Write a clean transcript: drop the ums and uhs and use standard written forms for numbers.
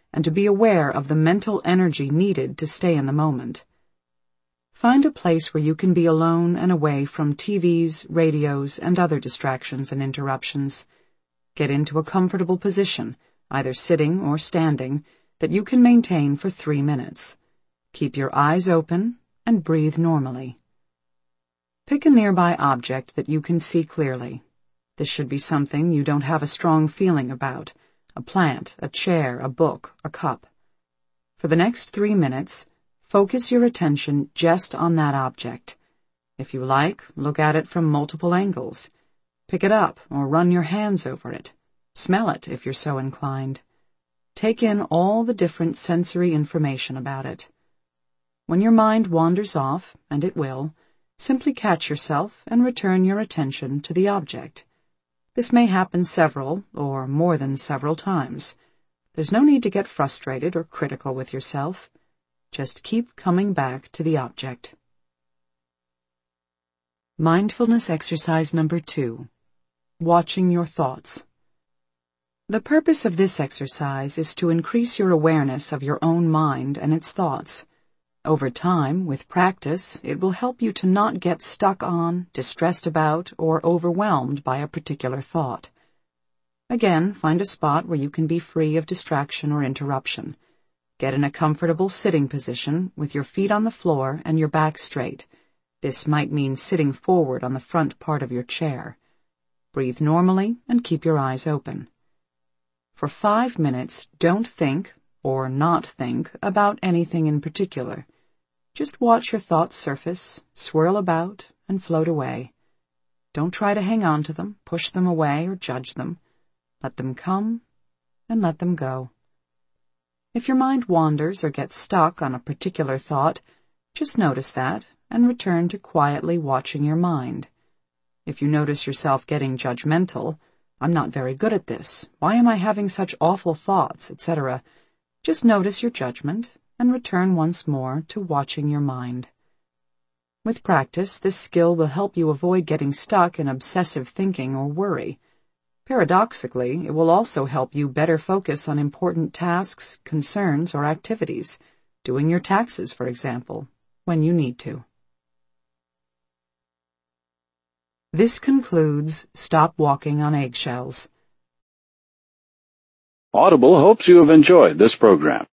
and to be aware of the mental energy needed to stay in the moment. Find a place where you can be alone and away from TVs, radios, and other distractions and interruptions. Get into a comfortable position, either sitting or standing, that you can maintain for 3 minutes. Keep your eyes open and breathe normally. Pick a nearby object that you can see clearly. This should be something you don't have a strong feeling about: a plant, a chair, a book, a cup. For the next 3 minutes, focus your attention just on that object. If you like, look at it from multiple angles. Pick it up or run your hands over it. Smell it if you're so inclined. Take in all the different sensory information about it. When your mind wanders off, and it will, simply catch yourself and return your attention to the object. This may happen several, or more than several times. There's no need to get frustrated or critical with yourself. Just keep coming back to the object. Mindfulness exercise number 2. Watching your thoughts. The purpose of this exercise is to increase your awareness of your own mind and its thoughts. Over time, with practice, it will help you to not get stuck on, distressed about, or overwhelmed by a particular thought. Again, find a spot where you can be free of distraction or interruption. Get in a comfortable sitting position with your feet on the floor and your back straight. This might mean sitting forward on the front part of your chair. Breathe normally and keep your eyes open. For 5 minutes, don't think, or not think, about anything in particular. Just watch your thoughts surface, swirl about, and float away. Don't try to hang on to them, push them away, or judge them. Let them come, and let them go. If your mind wanders or gets stuck on a particular thought, just notice that, and return to quietly watching your mind. If you notice yourself getting judgmental, "I'm not very good at this. Why am I having such awful thoughts?" etc., just notice your judgment and return once more to watching your mind. With practice, this skill will help you avoid getting stuck in obsessive thinking or worry. Paradoxically, it will also help you better focus on important tasks, concerns, or activities, doing your taxes, for example, when you need to. This concludes Stop Walking on Eggshells. Audible hopes you have enjoyed this program.